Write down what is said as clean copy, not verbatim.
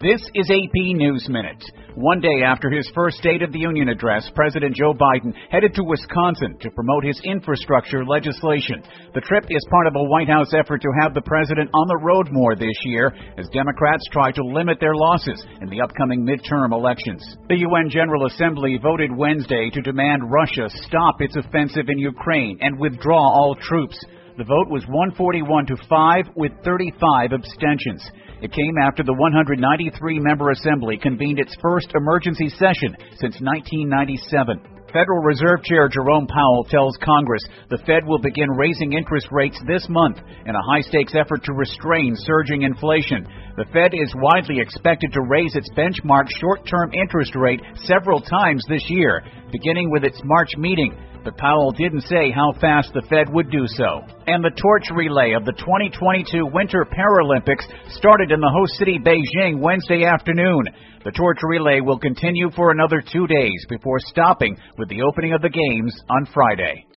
This is AP News Minute. One day after his first State of the Union address, President Joe Biden headed to Wisconsin to promote his infrastructure legislation. The trip is part of a White House effort to have the president on the road more this year as Democrats try to limit their losses in the upcoming midterm elections. The UN General Assembly voted Wednesday to demand Russia stop its offensive in Ukraine and withdraw all troops. The vote was 141 to 5 with 35 abstentions. It came after the 193-member assembly convened its first emergency session since 1997. Federal Reserve Chair Jerome Powell tells Congress the Fed will begin raising interest rates this month in a high-stakes effort to restrain surging inflation. The Fed is widely expected to raise its benchmark short-term interest rate several times this year, beginning with its March meeting. But Powell didn't say how fast the Fed would do so. And the torch relay of the 2022 Winter Paralympics started in the host city Beijing Wednesday afternoon. The torch relay will continue for another 2 days before stopping with the opening of the Games on Friday.